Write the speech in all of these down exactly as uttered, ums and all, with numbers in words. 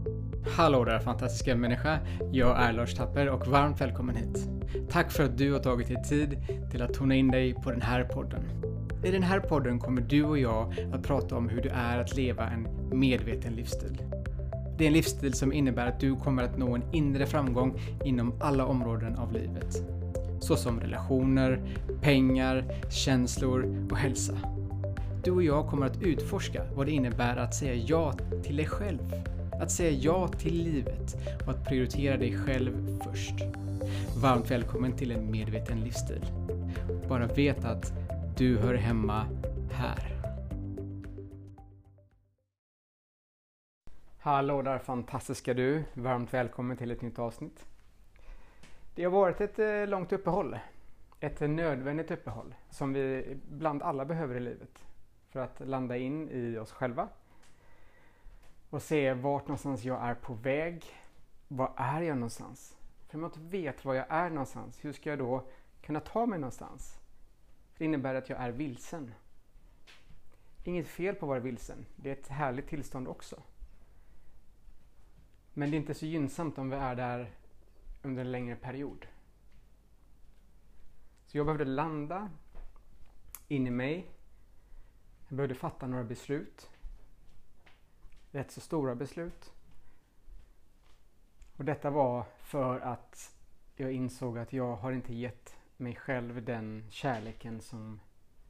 Hallå där fantastiska människa, jag är Lars Tapper och varmt välkommen hit. Tack för att du har tagit dig tid till att tona in dig på den här podden. I den här podden kommer du och jag att prata om hur det är att leva en medveten livsstil. Det är en livsstil som innebär att du kommer att nå en inre framgång inom alla områden av livet. Såsom relationer, pengar, känslor och hälsa. Du och jag kommer att utforska vad det innebär att säga ja till dig själv. Att säga ja till livet och att prioritera dig själv först. Varmt välkommen till en medveten livsstil. Bara vet att du hör hemma här. Hallå där fantastiska du. Varmt välkommen till ett nytt avsnitt. Det har varit ett långt uppehåll. Ett nödvändigt uppehåll som vi bland alla behöver i livet. För att landa in i oss själva. Och se vart någonstans jag är på väg. Var är jag någonstans? För om jag inte vet var jag är någonstans, hur ska jag då kunna ta mig någonstans? För det innebär att jag är vilsen. Inget fel på att vara vilsen. Det är ett härligt tillstånd också. Men det är inte så gynnsamt om vi är där under en längre period. Så jag behövde landa in i mig. Jag behövde fatta några beslut. Rätt så stora beslut. Och detta var för att jag insåg att jag har inte gett mig själv den kärleken som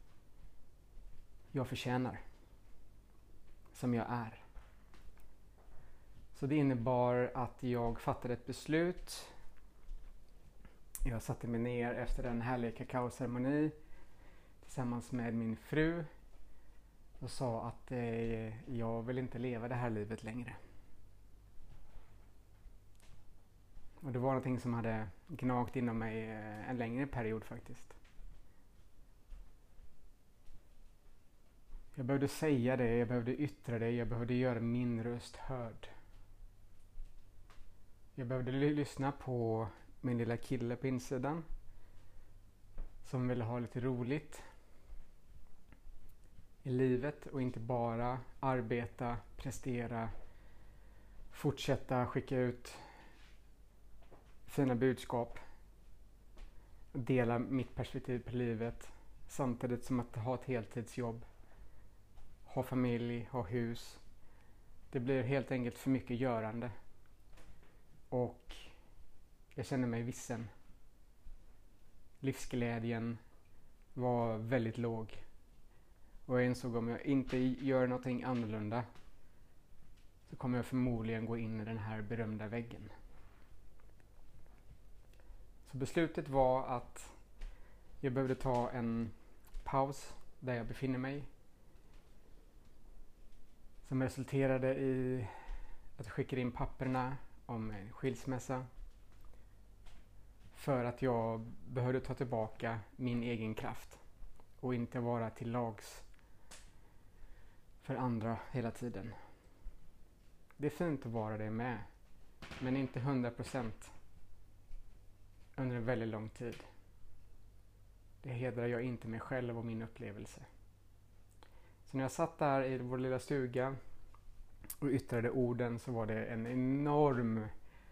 jag förtjänar. Som jag är. Så det innebar att jag fattade ett beslut. Jag satte mig ner efter en härlig kakaoceremoni tillsammans med min fru. Och sa att eh, jag vill inte leva det här livet längre. Och det var någonting som hade gnagt inom mig eh, en längre period faktiskt. Jag behövde säga det, jag behövde yttra det, jag behövde göra min röst hörd. Jag behövde l- lyssna på min lilla kille på insidan. Som ville ha lite roligt i livet och inte bara arbeta, prestera, fortsätta skicka ut fina budskap, dela mitt perspektiv på livet samtidigt som att ha ett heltidsjobb, ha familj, ha hus. Det blir helt enkelt för mycket görande och jag kände mig vissen. Livsglädjen var väldigt låg. Och jag insåg om jag inte gör någonting annorlunda så kommer jag förmodligen gå in i den här berömda väggen. Så beslutet var att jag behövde ta en paus där jag befinner mig. Som resulterade i att jag skickade in papperna om en skilsmässa. För att jag behövde ta tillbaka min egen kraft och inte vara till lags för andra hela tiden. Det är fint att vara det med. Men inte hundra procent under en väldigt lång tid. Det hedrar jag inte mig själv och min upplevelse. Så när jag satt där i vår lilla stuga och yttrade orden så var det en enorm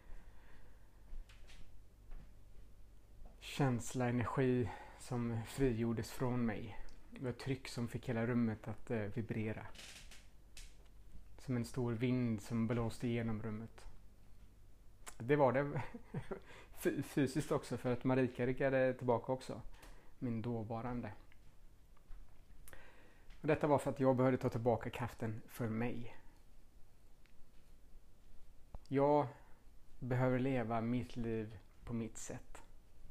känsla, energi som frigjordes från mig. Det var ett tryck som fick hela rummet att eh, vibrera. Som en stor vind som blåste igenom rummet. Det var det fysiskt också för att Marika ryckade tillbaka också. Min dåvarande. Och detta var för att jag behövde ta tillbaka kraften för mig. Jag behöver leva mitt liv på mitt sätt.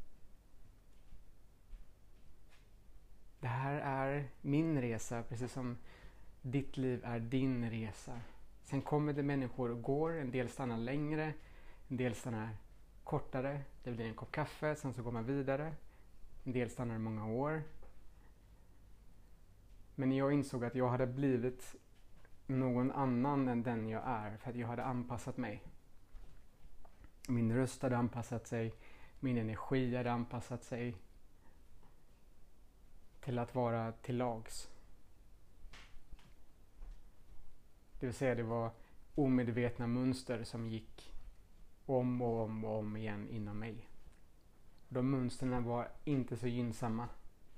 Det här är min resa, precis som ditt liv är din resa. Sen kommer det människor och går, en del stannar längre, en del stannar kortare. Det blir en kopp kaffe, sen så går man vidare. En del stannar många år. Men jag insåg att jag hade blivit någon annan än den jag är, för att jag hade anpassat mig. Min röst hade anpassat sig, min energi hade anpassat sig till att vara till lags. Det vill säga det var omedvetna mönster som gick om och om och om igen inom mig. De mönstren var inte så gynnsamma.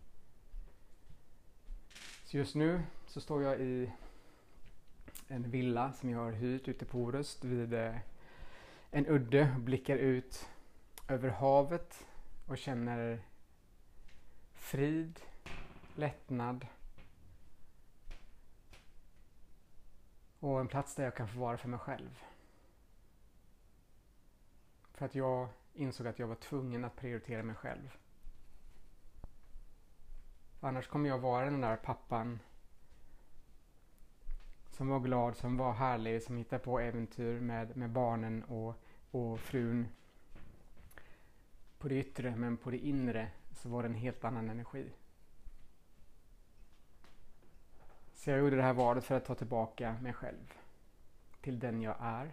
Så just nu så står jag i en villa som jag har hyrt ute på Orust vid en udde och blickar ut över havet och känner frid, lättnad och en plats där jag kan få vara för mig själv. För att jag insåg att jag var tvungen att prioritera mig själv. För annars kommer jag vara den där pappan som var glad, som var härlig, som hittade på äventyr med, med barnen och, och frun. På det yttre, men på det inre så var det en helt annan energi. Så jag gjorde det här valet för att ta tillbaka mig själv till den jag är.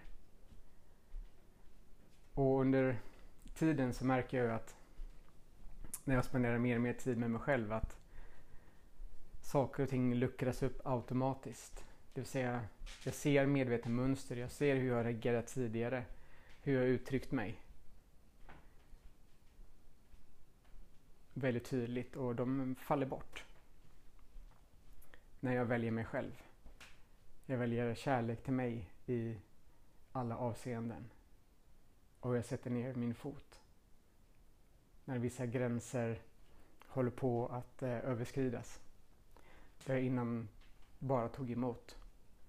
Och under tiden så märker jag att när jag spenderar mer och mer tid med mig själv att saker och ting luckras upp automatiskt. Det vill säga, jag ser medvetna mönster, jag ser hur jag reagerat tidigare, hur jag uttryckt mig. Väldigt tydligt och de faller bort. När jag väljer mig själv. Jag väljer kärlek till mig i alla avseenden. Och jag sätter ner min fot. När vissa gränser håller på att eh, överskridas. Där jag innan bara tog emot.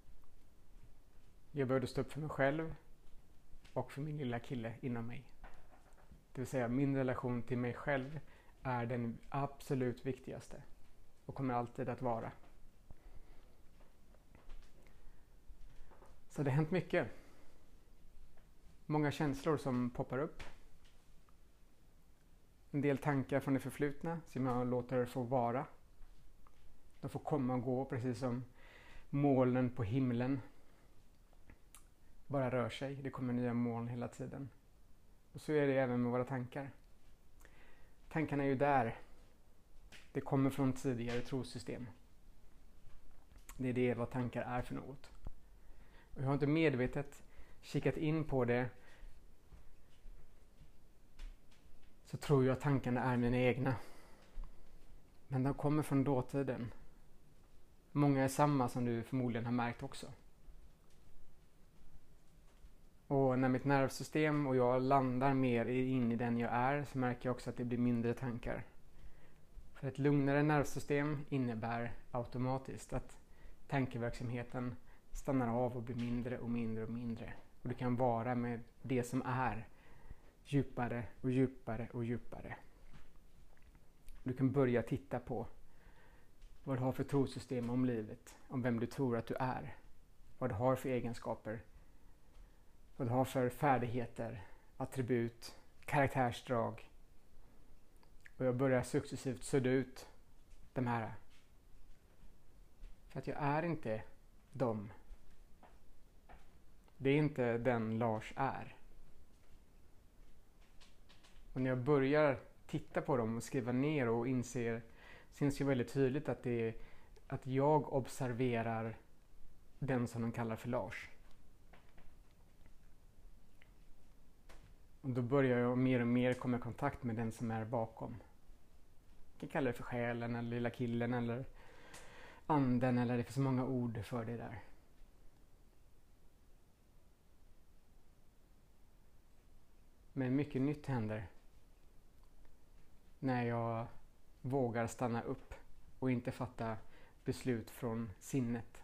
Jag började stå upp för mig själv och för min lilla kille inom mig. Det vill säga, min relation till mig själv är den absolut viktigaste och kommer alltid att vara. Så det har hänt mycket. Många känslor som poppar upp. En del tankar från det förflutna som jag låter få vara. De får komma och gå precis som molnen på himlen. Bara rör sig. Det kommer nya moln hela tiden. Och så är det även med våra tankar. Tankarna är ju där. Det kommer från tidigare trosystem. Det är det vad tankar är för något. Och jag har inte medvetet kikat in på det, så tror jag att tankarna är mina egna. Men de kommer från dåtiden. Många är samma som du förmodligen har märkt också. Och när mitt nervsystem och jag landar mer in i den jag är så märker jag också att det blir mindre tankar. För ett lugnare nervsystem innebär automatiskt att tankeverksamheten stannar av och blir mindre och mindre och mindre. Och det kan vara med det som är djupare och djupare och djupare. Du kan börja titta på vad du har för trosystem om livet, om vem du tror att du är, vad du har för egenskaper, vad du har för färdigheter, attribut, karaktärsdrag. Och jag börjar successivt sudda ut de här. För att jag är inte dem. Det är inte den Lars är. Och när jag börjar titta på dem och skriva ner och inser, syns ju väldigt tydligt att det är att jag observerar den som de kallar för Lars. Och då börjar jag mer och mer komma i kontakt med den som är bakom. Jag kan kalla det för själen eller lilla killen eller anden, eller det finns så många ord för det där. Men mycket nytt händer när jag vågar stanna upp och inte fatta beslut från sinnet.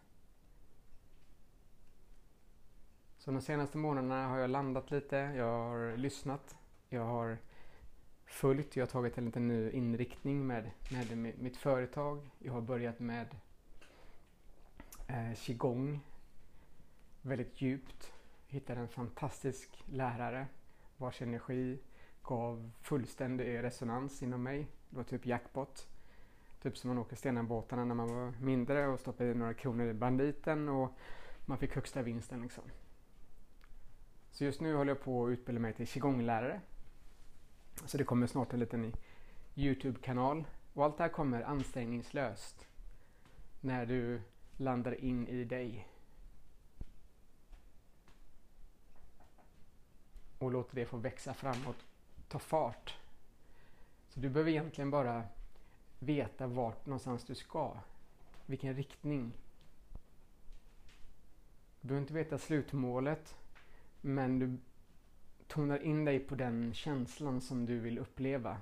Så de senaste månaderna har jag landat lite, jag har lyssnat, jag har följt, jag har tagit en liten ny inriktning med, med mitt företag. Jag har börjat med eh, qigong väldigt djupt. Hittade en fantastisk lärare vars energi gav fullständig resonans inom mig. Det var typ jackpot. Typ som man åker stenarbåtarna när man var mindre och stoppade i några kronor i banditen och man fick högsta vinsten liksom. Så just nu håller jag på att utbilda mig till qigong-lärare. Så det kommer snart en liten YouTube-kanal. Och allt det här kommer ansträngningslöst när du landar in i dig. och låter det få växa framåt, ta fart. Så du behöver egentligen bara veta vart någonstans du ska, vilken riktning. Du behöver inte veta slutmålet, men du tonar in dig på den känslan som du vill uppleva.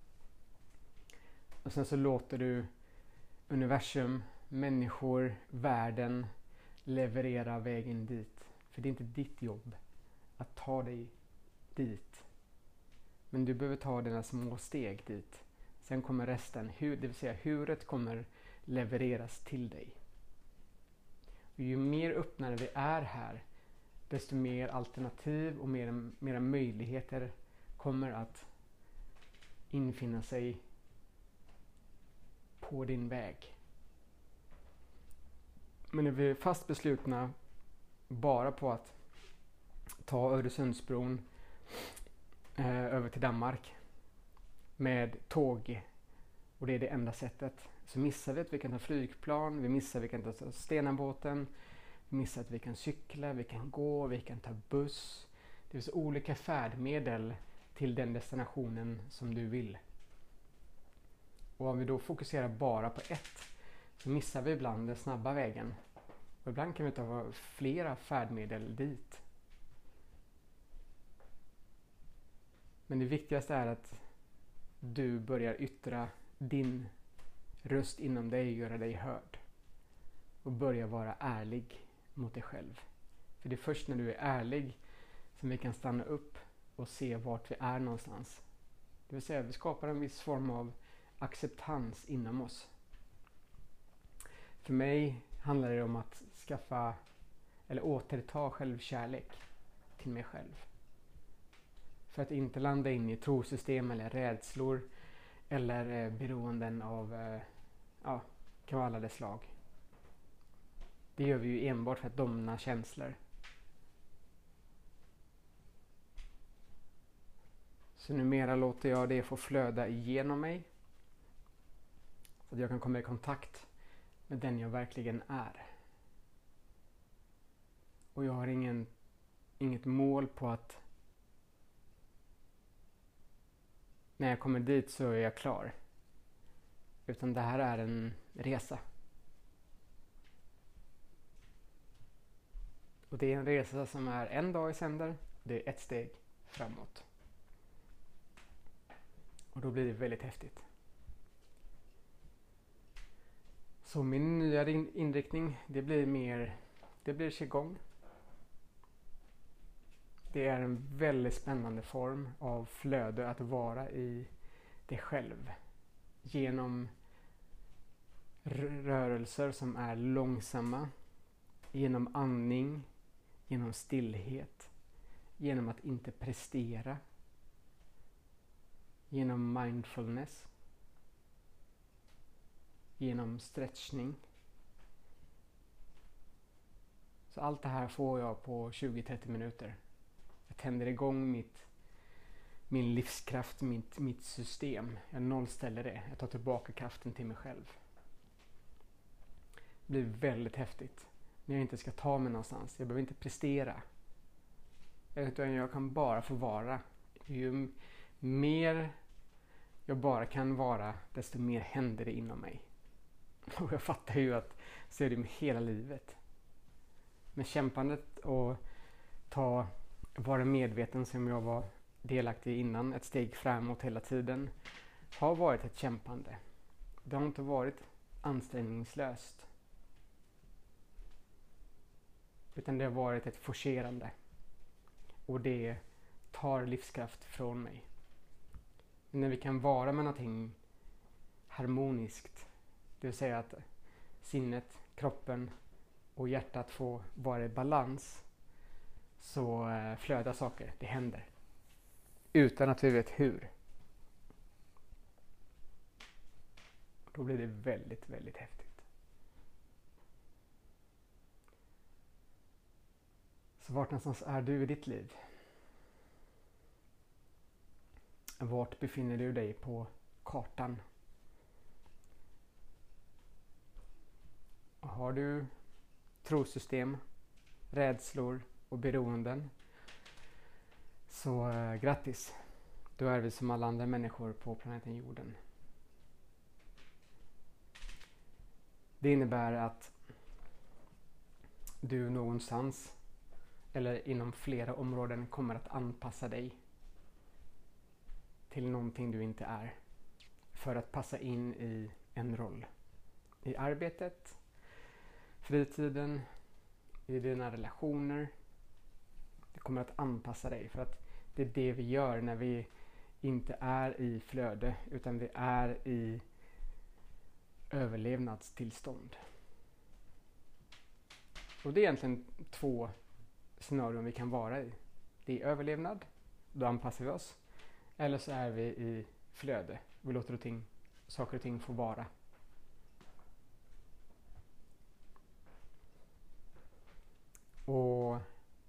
Och sen så låter du universum, människor, världen leverera vägen dit. För det är inte ditt jobb att ta dig dit. Men du behöver ta dina små steg dit. Sen kommer resten, hur, det vill säga huret kommer levereras till dig. Och ju mer öppnare vi är här, desto mer alternativ och mer, mera möjligheter kommer att infinna sig på din väg. Men är vi fast beslutna bara på att ta Öresundsbron eh, över till Danmark med tåg, och det är det enda sättet, så missar vi att vi kan ta flygplan, vi missar att vi kan ta Stenabåten, vi missar att vi kan cykla, vi kan gå, vi kan ta buss. Det finns olika färdmedel till den destinationen som du vill. Och om vi då fokuserar bara på ett, så missar vi ibland den snabba vägen. Och ibland kan vi ta flera färdmedel dit. Men det viktigaste är att du börjar yttra din röst inom dig, göra dig hörd. Och börja vara ärlig mot dig själv. För det är först när du är ärlig som vi kan stanna upp och se vart vi är någonstans. Det vill säga att vi skapar en viss form av acceptans inom oss. För mig handlar det om att skaffa eller återta självkärlek till mig själv. För att inte landa in i trosystem eller rädslor eller eh, beroenden av eh, ja, kan vara alla dess slag. Det gör vi ju enbart för att domna känslor. Så numera låter jag det få flöda igenom mig. Så att jag kan komma i kontakt med den jag verkligen är. Och jag har ingen, inget mål på att när jag kommer dit så är jag klar. Utan det här är en resa. Och det är en resa som är en dag i sänder. Det är ett steg framåt. Och då blir det väldigt häftigt. Så min nya inriktning, det blir mer, det blir qigong. Det är en väldigt spännande form av flöde att vara i dig själv. Genom rörelser som är långsamma. Genom andning. Genom stillhet. Genom att inte prestera. Genom mindfulness. Genom stretchning. Så allt det här får jag på tjugo till trettio minuter. Jag tänder igång mitt, min livskraft, mitt, mitt system. Jag nollställer det. Jag tar tillbaka kraften till mig själv. Det blir väldigt häftigt. När jag inte ska ta mig någonstans. Jag behöver inte prestera. Utan jag kan bara få vara. Ju mer jag bara kan vara, desto mer händer det inom mig. Och jag fattar ju att så är det med hela livet. Med kämpandet och ta, vara medveten som jag var delaktig innan, ett steg framåt hela tiden, har varit ett kämpande. Det har inte varit ansträngningslöst. Utan det har varit ett forcerande. Och det tar livskraft från mig. Men när vi kan vara med någonting harmoniskt, det vill säga att sinnet, kroppen och hjärtat får vara i balans, så flödar saker, det händer. Utan att vi vet hur. Då blir det väldigt, väldigt häftigt. Så vart någonstans är du i ditt liv? Vart befinner du dig på kartan? Har du trosystem, rädslor och beroenden Så äh, grattis! Då är vi som alla andra människor på planeten jorden. Det innebär att du någonstans eller inom flera områden kommer att anpassa dig till någonting du inte är för att passa in i en roll. I arbetet, fritiden, i dina relationer. Du kommer att anpassa dig för att det är det vi gör när vi inte är i flöde utan vi är i överlevnadstillstånd. Och det är egentligen två scenarion vi kan vara i. Det är överlevnad, då anpassar vi oss. Eller så är vi i flöde, vi låter ting, saker och ting få vara. Och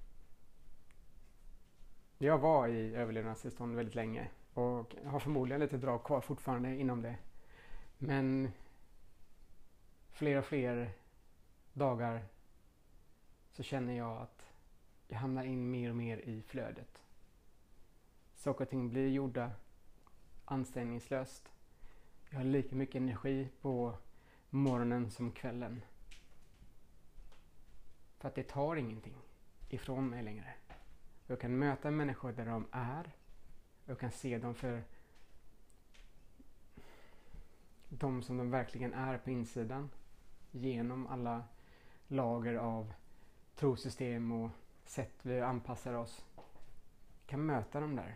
jag var i överlevnadstillstånd väldigt länge och har förmodligen lite drag kvar fortfarande inom det. Men fler och fler dagar så känner jag att jag hamnar in mer och mer i flödet. Saker och ting blir gjorda ansträngningslöst. Jag har lika mycket energi på morgonen som kvällen. För att det tar ingenting ifrån mig längre. Jag kan möta människor där de är. Jag kan se dem för de som de verkligen är på insidan. Genom alla lager av trosystem och sätt vi anpassar oss. Jag kan möta dem där.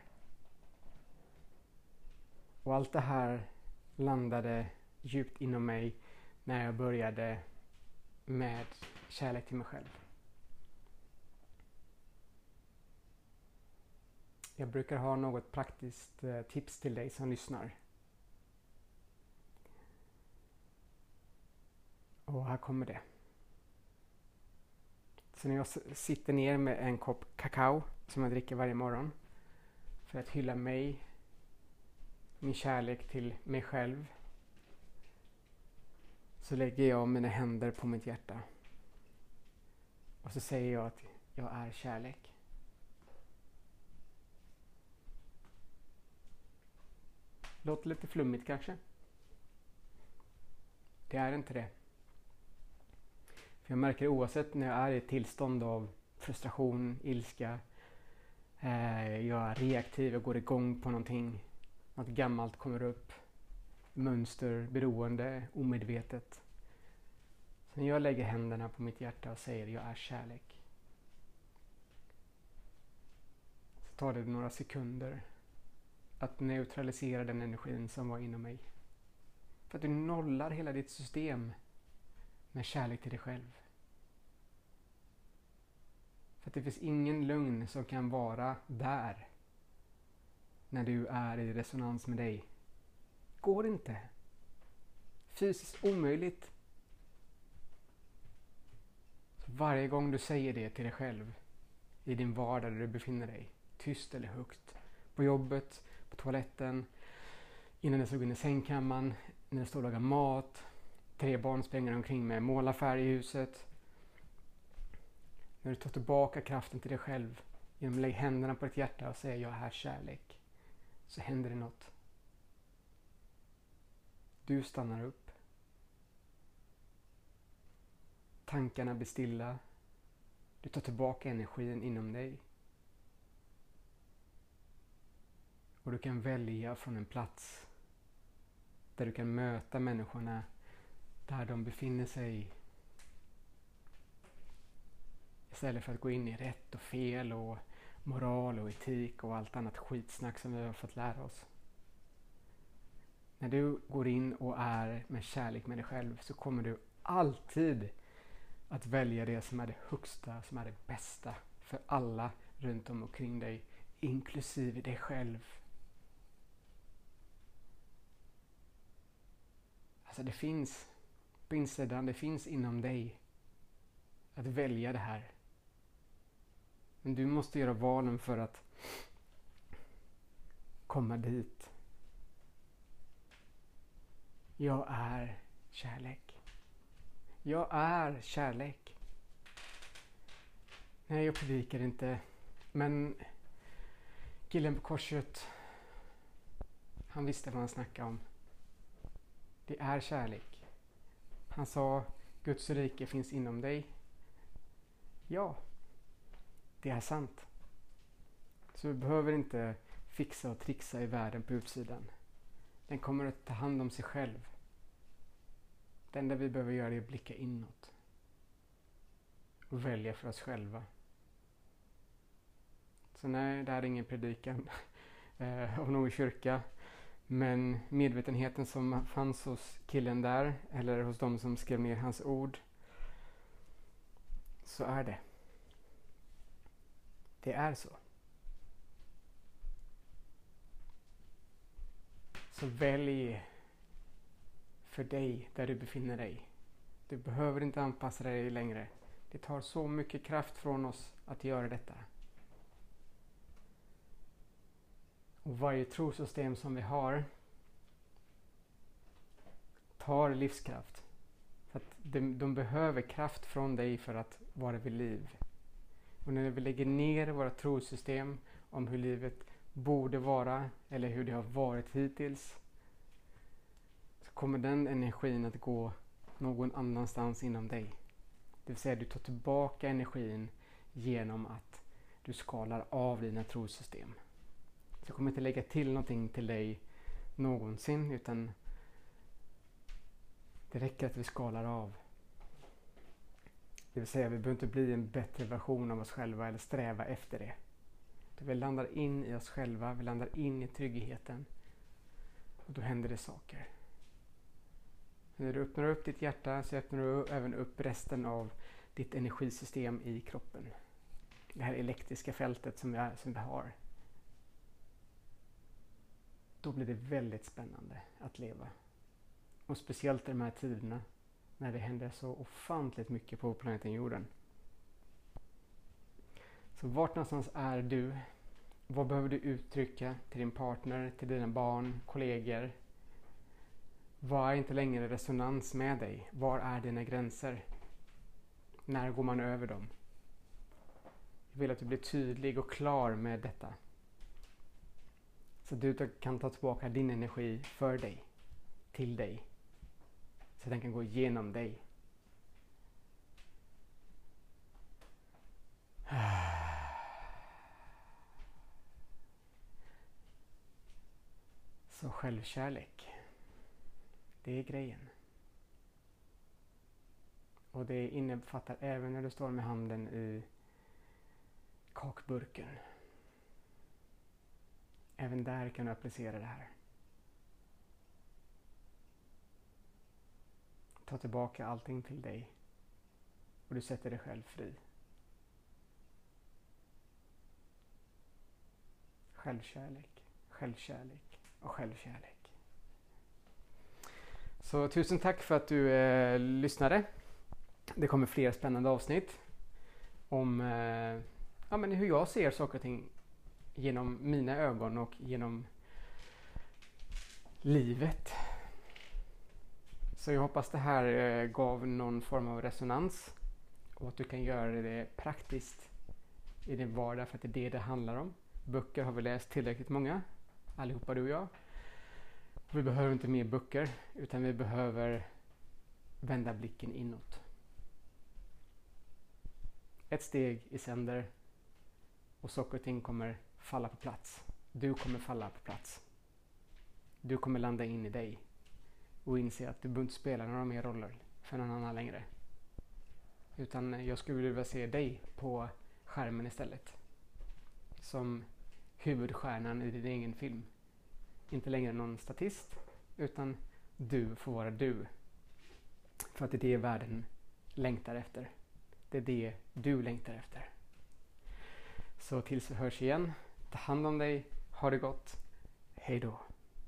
Och allt det här landade djupt inom mig när jag började med kärlek till mig själv. Jag brukar ha något praktiskt eh, tips till dig som lyssnar. Och här kommer det. Så när jag s- sitter ner med en kopp kakao som jag dricker varje morgon för att hylla mig, min kärlek till mig själv, så lägger jag mina händer på mitt hjärta. Och så säger jag att jag är kärlek. Låter lite flummigt kanske. Det är inte det. För jag märker oavsett när jag är i ett tillstånd av frustration, ilska, eh, jag är reaktiv, jag går igång på någonting. Något gammalt kommer upp. Mönster, beroende, omedvetet. Så när jag lägger händerna på mitt hjärta och säger jag är kärlek. Så tar det några sekunder att neutralisera den energin som var inom mig. För att du nollar hela ditt system med kärlek till dig själv. För att det finns ingen lögn som kan vara där när du är i resonans med dig. Går inte. Fysiskt omöjligt. Så varje gång du säger det till dig själv i din vardag där du befinner dig, tyst eller högt, på jobbet, på toaletten, innan du ska gå in i sängkammaren, när du står och lagar mat, tre barn springer omkring med målarfärg i huset. När du tar tillbaka kraften till dig själv genom att lägga händerna på ditt hjärta och säga jag är kärlek, så händer det något. Du stannar upp. Tankarna blir stilla. Du tar tillbaka energin inom dig. Och du kan välja från en plats där du kan möta människorna där de befinner sig. Istället för att gå in i rätt och fel och moral och etik och allt annat skitsnack som vi har fått lära oss. När du går in och är med kärlek med dig själv så kommer du alltid att välja det som är det högsta, som är det bästa för alla runt om och kring dig, inklusive dig själv. Alltså det finns på insidan, det finns inom dig att välja det här. Men du måste göra valen för att komma dit. Jag är kärlek. Jag är kärlek. Nej, jag predikar inte. Men Killen på korset, han visste vad han snackade om. Det är kärlek. Han sa, Guds rike finns inom dig. Ja, det är sant. Så vi behöver inte fixa och trixa i världen på utsidan. Den kommer att ta hand om sig själv. Det enda vi behöver göra är att blicka inåt. Och välja för oss själva. Så nej, det här är ingen predikan eh, av någon kyrka. Men medvetenheten som fanns hos killen där, eller hos de som skrev ner hans ord, så är det. Det är så. Så välj för dig där du befinner dig. Du behöver inte anpassa dig längre. Det tar så mycket kraft från oss att göra detta. Och varje trosystem som vi har tar livskraft. För att de, de behöver kraft från dig för att vara vid liv. Och när vi lägger ner våra trosystem om hur livet borde vara eller hur det har varit hittills, så kommer den energin att gå någon annanstans inom dig. Det vill säga du tar tillbaka energin genom att du skalar av dina trosystem. Så jag kommer inte lägga till någonting till dig någonsin, utan det räcker att vi skalar av. Det vill säga vi behöver inte bli en bättre version av oss själva eller sträva efter det. Vi landar in i oss själva, vi landar in i tryggheten. Och då händer det saker. När du öppnar upp ditt hjärta så öppnar du även upp resten av ditt energisystem i kroppen. Det här elektriska fältet som vi, är, som vi har. Då blir det väldigt spännande att leva. Och speciellt i de här tiderna när det händer så ofantligt mycket på planeten jorden. Så vart någonstans är du? Vad behöver du uttrycka till din partner, till dina barn, kollegor? Vad är inte längre resonans med dig? Var är dina gränser? När går man över dem? Jag vill att du blir tydlig och klar med detta. Så att du kan ta tillbaka din energi för dig, till dig. Så att den kan gå igenom dig. Så självkärlek, det är grejen. Och det innefattar även när du står med handen i kakburken. Även där kan du applicera det här. Ta tillbaka allting till dig. Och du sätter dig själv fri. Självkärlek, självkärlek och självkärlek. Så tusen tack för att du eh, lyssnade. Det kommer fler spännande avsnitt om eh, ja, men hur jag ser saker och ting genom mina ögon och genom livet. Så jag hoppas det här eh, gav någon form av resonans och att du kan göra det praktiskt i din vardag, för att det är det det handlar om. Böcker har vi läst tillräckligt många, allihopa du och jag. Vi behöver inte mer böcker, utan vi behöver vända blicken inåt. Ett steg i sänder och saker och ting kommer falla på plats. Du kommer falla på plats. Du kommer landa in i dig och inse att du behöver inte spela några mer roller för någon annan längre. Utan jag skulle vilja se dig på skärmen istället. Som huvudstjärnan i din egen film. Inte längre någon statist, utan du får vara du. För att det är det världen längtar efter. Det är det du längtar efter. Så tills vi hörs igen, ta hand om dig, ha det gott, hej då.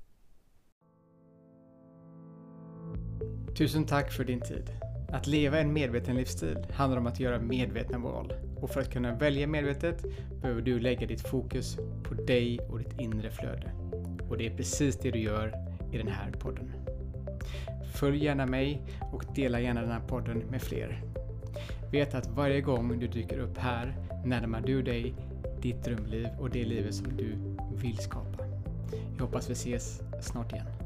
Tusen tack för din tid. Att leva en medveten livsstil handlar om att göra medvetna val. Och för att kunna välja medvetet behöver du lägga ditt fokus på dig och ditt inre flöde. Och det är precis det du gör i den här podden. Följ gärna mig och dela gärna den här podden med fler. Vet att varje gång du dyker upp här närmar du dig ditt drömliv och det livet som du vill skapa. Jag hoppas vi ses snart igen.